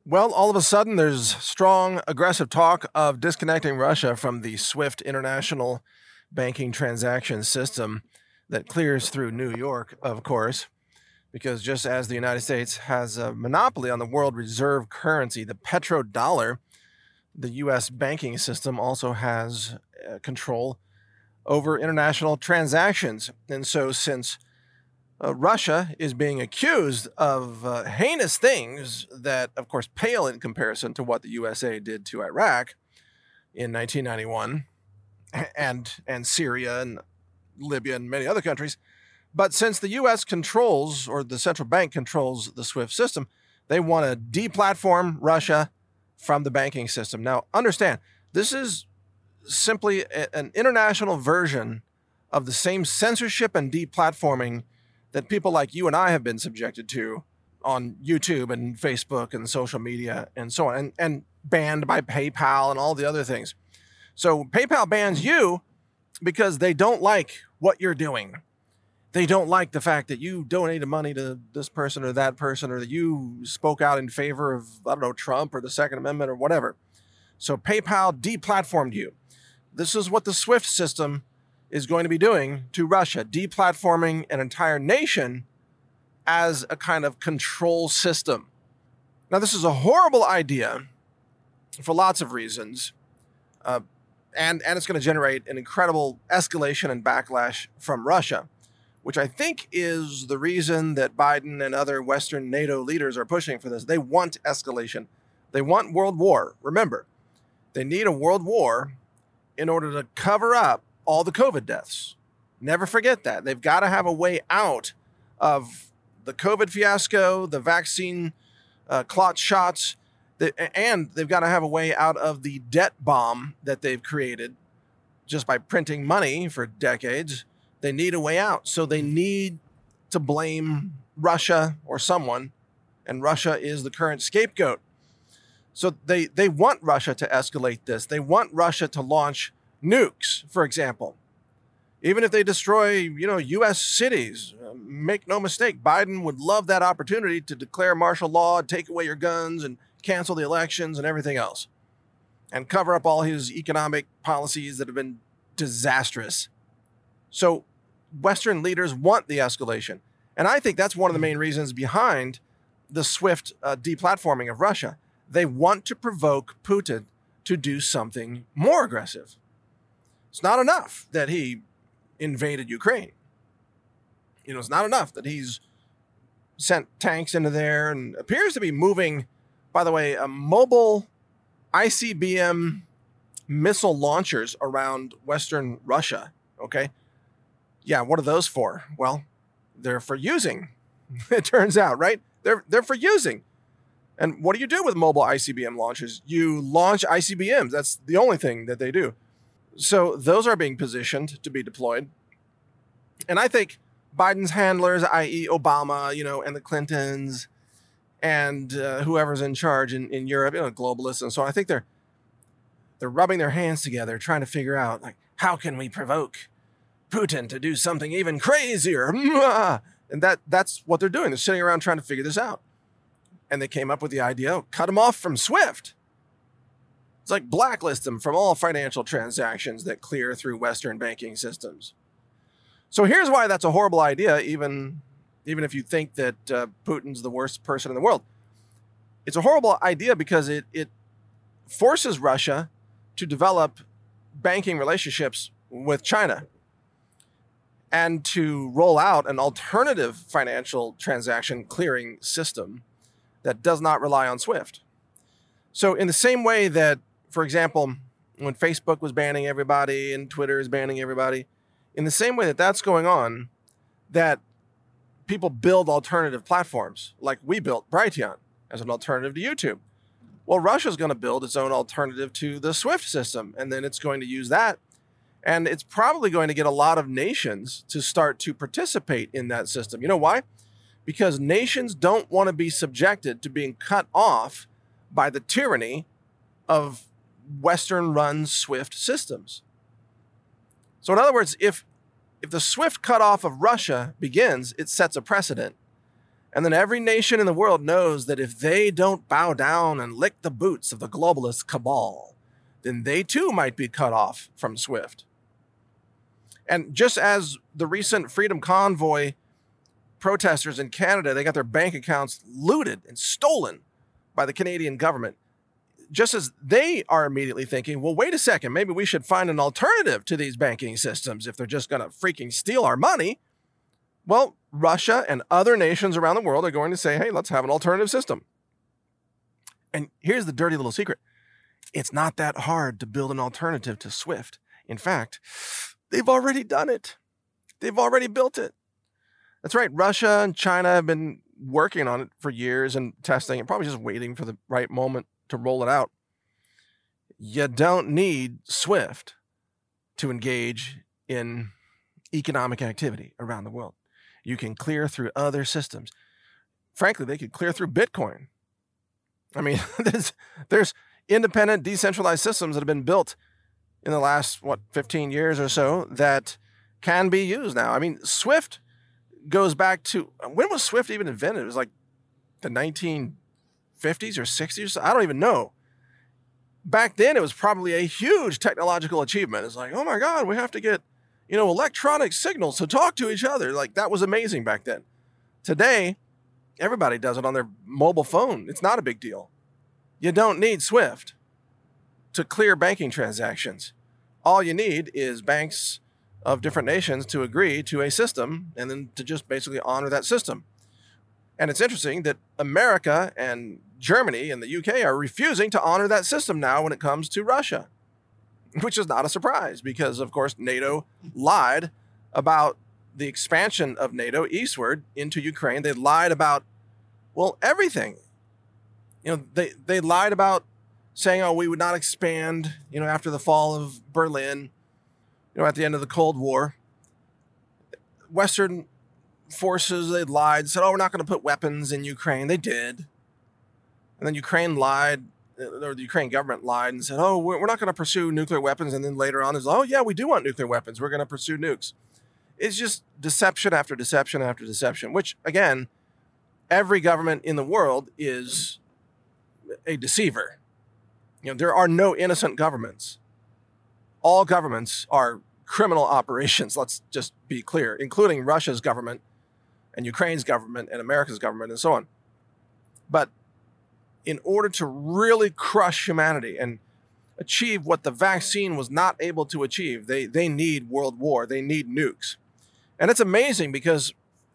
Well, all of a sudden, there's strong, aggressive talk of disconnecting Russia from the SWIFT international banking transaction system that clears through New York, of course, because just as the United States has a monopoly on the world reserve currency, the petrodollar, the U.S. banking system also has control over international transactions. And so, since Russia is being accused of heinous things that, of course, pale in comparison to what the USA did to Iraq in 1991 and Syria and Libya and many other countries. But since the U.S. controls, or the central bank controls, the SWIFT system, they want to deplatform Russia from the banking system. Now, understand, this is simply an international version of the same censorship and deplatforming that people like you and I have been subjected to on YouTube and Facebook and social media and so on, and banned by PayPal and all the other things. So PayPal bans you because they don't like what you're doing. They don't like the fact that you donated money to this person or that person, or that you spoke out in favor of, I don't know, Trump or the Second Amendment or whatever. So PayPal deplatformed you. This is what the SWIFT system is going to be doing to Russia, deplatforming an entire nation as a kind of control system. Now, this is a horrible idea for lots of reasons, and it's going to generate an incredible escalation and backlash from Russia, which I think is the reason that Biden and other Western NATO leaders are pushing for this. They want escalation. They want world war. Remember, they need a world war in order to cover up all the COVID deaths. Never forget that. They've got to have a way out of the COVID fiasco, the vaccine clot shots, and they've got to have a way out of the debt bomb that they've created just by printing money for decades. They need a way out. So they need to blame Russia or someone, and Russia is the current scapegoat. So they want Russia to escalate this. They want Russia to launch nukes, for example. Even if they destroy, U.S. cities, make no mistake, Biden would love that opportunity to declare martial law, take away your guns, and cancel the elections and everything else, and cover up all his economic policies that have been disastrous. So Western leaders want the escalation. And I think that's one of the main reasons behind the swift deplatforming of Russia. They want to provoke Putin to do something more aggressive. It's not enough that he invaded Ukraine. It's not enough that he's sent tanks into there and appears to be moving, by the way, mobile ICBM missile launchers around Western Russia. Okay. Yeah. What are those for? Well, they're for using, it turns out, right? They're for using. And what do you do with mobile ICBM launchers? You launch ICBMs. That's the only thing that they do. So those are being positioned to be deployed. And I think Biden's handlers, i.e. Obama, and the Clintons and whoever's in charge in Europe, globalists and so on, I think they're rubbing their hands together, trying to figure out, like, how can we provoke Putin to do something even crazier? And that's what they're doing. They're sitting around trying to figure this out. And they came up with the idea, cut him off from SWIFT. It's like blacklist them from all financial transactions that clear through Western banking systems. So here's why that's a horrible idea, even if you think that Putin's the worst person in the world. It's a horrible idea because it forces Russia to develop banking relationships with China and to roll out an alternative financial transaction clearing system that does not rely on SWIFT. So in the same way that, for example, when Facebook was banning everybody and Twitter is banning everybody, in the same way that that's going on, that people build alternative platforms, like we built Brighteon as an alternative to YouTube. Well, Russia's going to build its own alternative to the SWIFT system, and then it's going to use that. And it's probably going to get a lot of nations to start to participate in that system. You know why? Because nations don't want to be subjected to being cut off by the tyranny of Western-run SWIFT systems. So in other words, if the SWIFT cutoff of Russia begins, it sets a precedent. And then every nation in the world knows that if they don't bow down and lick the boots of the globalist cabal, then they too might be cut off from SWIFT. And just as the recent Freedom Convoy protesters in Canada, they got their bank accounts looted and stolen by the Canadian government, just as they are immediately thinking, well, wait a second, maybe we should find an alternative to these banking systems if they're just going to freaking steal our money. Well, Russia and other nations around the world are going to say, hey, let's have an alternative system. And here's the dirty little secret. It's not that hard to build an alternative to SWIFT. In fact, they've already done it. They've already built it. That's right. Russia and China have been working on it for years and testing and probably just waiting for the right moment to roll it out. You don't need SWIFT to engage in economic activity around the world. You can clear through other systems. Frankly, they could clear through Bitcoin. I mean, there's independent, decentralized systems that have been built in the last, 15 years or so that can be used now. I mean, SWIFT goes back to, when was SWIFT even invented? It was like the 1950s or 60s. I don't even know. Back then, it was probably a huge technological achievement. It's like, oh my God, we have to get, electronic signals to talk to each other. Like, that was amazing back then. Today, everybody does it on their mobile phone. It's not a big deal. You don't need SWIFT to clear banking transactions. All you need is banks of different nations to agree to a system and then to just basically honor that system. And it's interesting that America and Germany and the UK are refusing to honor that system now when it comes to Russia, which is not a surprise because, of course, NATO lied about the expansion of NATO eastward into Ukraine. They lied about, everything. They lied about saying, oh, we would not expand, after the fall of Berlin, at the end of the Cold War. Western forces, they lied, said, oh, we're not going to put weapons in Ukraine. They did. And then Ukraine lied, or the Ukraine government lied and said, oh, we're not going to pursue nuclear weapons. And then later on is, oh, yeah, we do want nuclear weapons. We're going to pursue nukes. It's just deception after deception after deception, which, again, every government in the world is a deceiver. There are no innocent governments. All governments are criminal operations, let's just be clear, including Russia's government and Ukraine's government and America's government and so on. But in order to really crush humanity and achieve what the vaccine was not able to achieve, they need world war. They need nukes. And it's amazing because,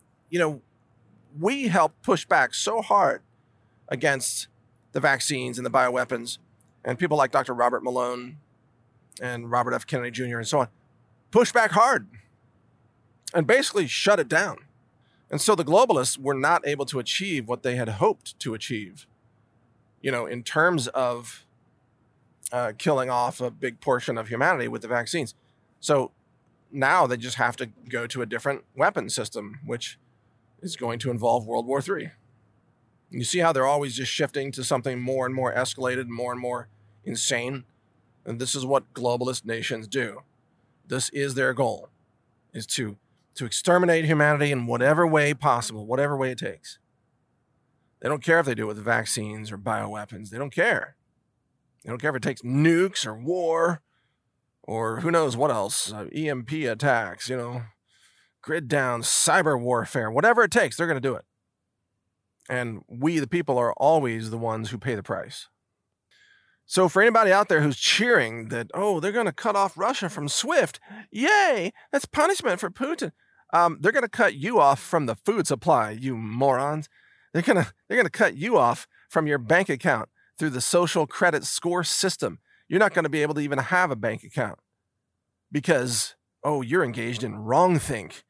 we helped push back so hard against the vaccines and the bioweapons, and people like Dr. Robert Malone and Robert F. Kennedy Jr. and so on, pushed back hard and basically shut it down. And so the globalists were not able to achieve what they had hoped to achieve, in terms of killing off a big portion of humanity with the vaccines. So now they just have to go to a different weapon system, which is going to involve World War III. You see how they're always just shifting to something more and more escalated, more and more insane. And this is what globalist nations do. This is their goal, is to exterminate humanity in whatever way possible, whatever way it takes. They don't care if they do it with vaccines or bioweapons. They don't care. They don't care if it takes nukes or war or who knows what else, EMP attacks, grid down, cyber warfare, whatever it takes, they're going to do it. And we, the people, are always the ones who pay the price. So for anybody out there who's cheering that, oh, they're going to cut off Russia from SWIFT, yay, that's punishment for Putin. They're going to cut you off from the food supply, you morons. They're going to cut you off from your bank account through the social credit score system. You're not going to be able to even have a bank account because, oh, you're engaged in wrongthink,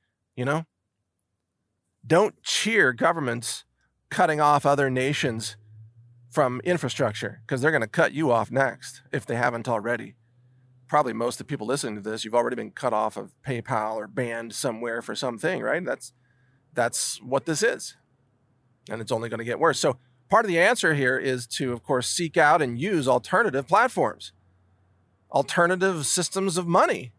Don't cheer governments cutting off other nations from infrastructure, because they're going to cut you off next if they haven't already. Probably most of the people listening to this, you've already been cut off of PayPal or banned somewhere for something, right? That's what this is. And it's only going to get worse. So part of the answer here is to, of course, seek out and use alternative platforms, alternative systems of money,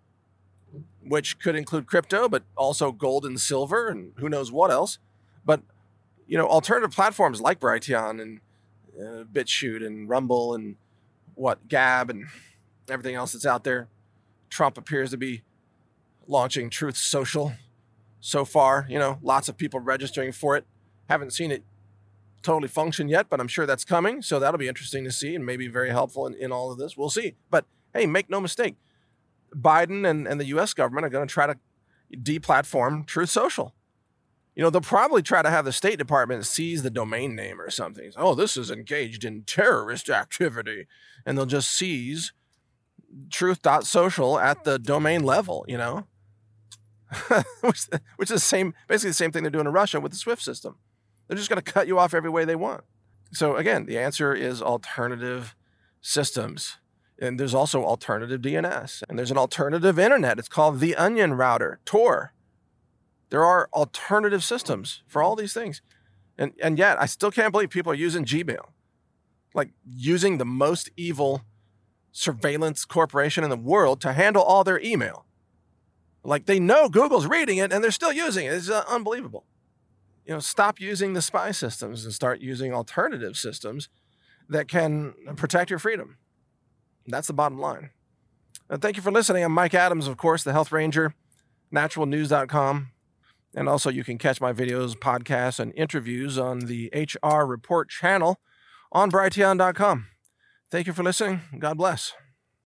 which could include crypto, but also gold and silver and who knows what else. But alternative platforms like Brighteon and BitChute and Rumble and Gab and everything else that's out there. Trump appears to be launching Truth Social so far. Lots of people registering for it. Haven't seen it totally function yet, but I'm sure that's coming. So that'll be interesting to see and maybe very helpful in all of this. We'll see. But hey, make no mistake, Biden and the U.S. government are going to try to deplatform Truth Social. They'll probably try to have the State Department seize the domain name or something. Oh, this is engaged in terrorist activity. And they'll just seize truth.social at the domain level, which is basically the same thing they're doing in Russia with the SWIFT system. They're just going to cut you off every way they want. So again, the answer is alternative systems. And there's also alternative DNS. And there's an alternative internet. It's called the Onion Router, Tor. There are alternative systems for all these things. And yet, I still can't believe people are using Gmail. Like using the most evil surveillance corporation in the world to handle all their email. Like they know Google's reading it and they're still using it. It's unbelievable. Stop using the spy systems and start using alternative systems that can protect your freedom. That's the bottom line. Thank you for listening. I'm Mike Adams, of course, the Health Ranger, naturalnews.com. And also you can catch my videos, podcasts, and interviews on the HR Report channel on Brighteon.com. Thank you for listening. God bless.